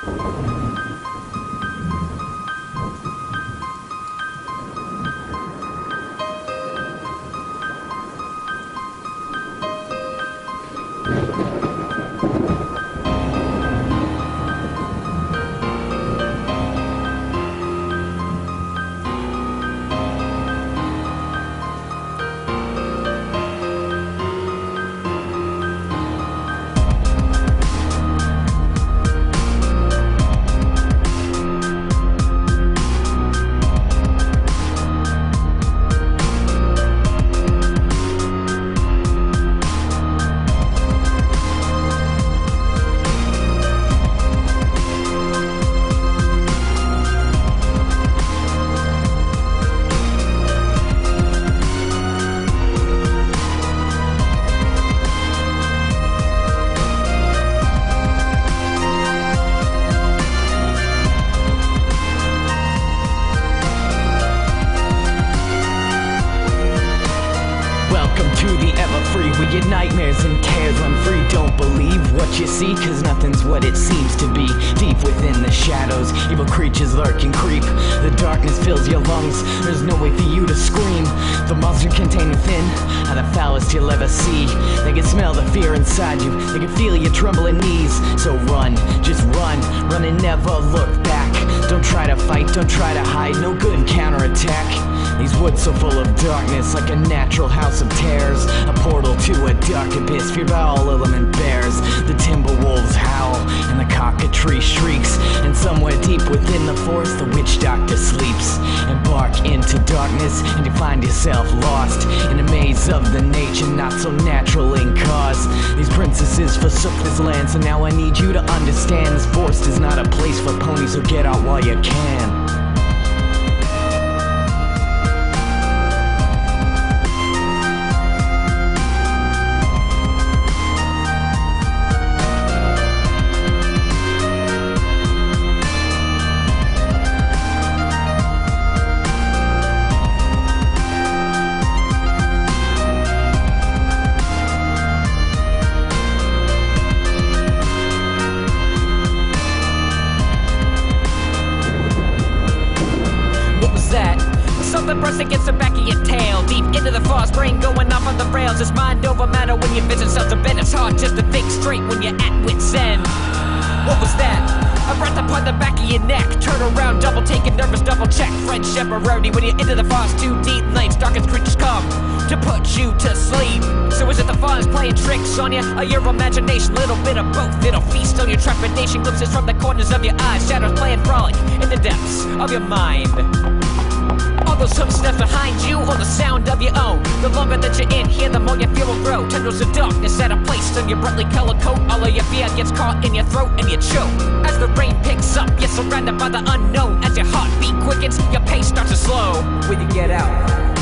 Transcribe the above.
Where your nightmares and cares run free. Don't believe what you see, cause nothing's what it seems to be. Deep within the shadows, evil creatures lurk and creep. The darkness fills your lungs, there's no way for you to scream. The monster contained within are the foulest you'll ever see. They can smell the fear inside you, they can feel your trembling knees. So run, just run, run and never look back. Don't try to fight, don't try to hide, no good counterattack. These woods so full of darkness, like a natural house of terrors. A portal to a dark abyss, feared by all element bears. The timber wolves howl, and the cockatrice shrieks. And somewhere deep within the forest, the witch doctor sleeps. Embark into darkness, and you find yourself lost in a maze of the nature not so natural in cause. These princesses forsook this land, so now I need you to understand. This forest is not a place for ponies, so get out while you can. Something brushed against the back of your tail. Deep into the forest, brain going off on the rails. It's mind over matter when your vision starts to bend. It's hard just to think straight when you're at wit's end. What was that? A breath upon the back of your neck. Turn around, double take it, nervous, double check. Friendship or rowdy when you're into the forest too deep. Night's darkest creatures come to put you to sleep. So is it the forest playing tricks on you, or your imagination? Little bit of both, it'll feast on your trepidation. Glimpses from the corners of your eyes, shadows playing frolic in the depths of your mind. All those footsteps behind you, or the sound of your own. The longer that you're in here, the more your fear will grow. Tendrils of darkness at a place on your brightly colored coat. All of your fear gets caught in your throat and you choke. As the rain picks up, you're surrounded by the unknown. As your heartbeat quickens, your pace starts to slow. When you get out,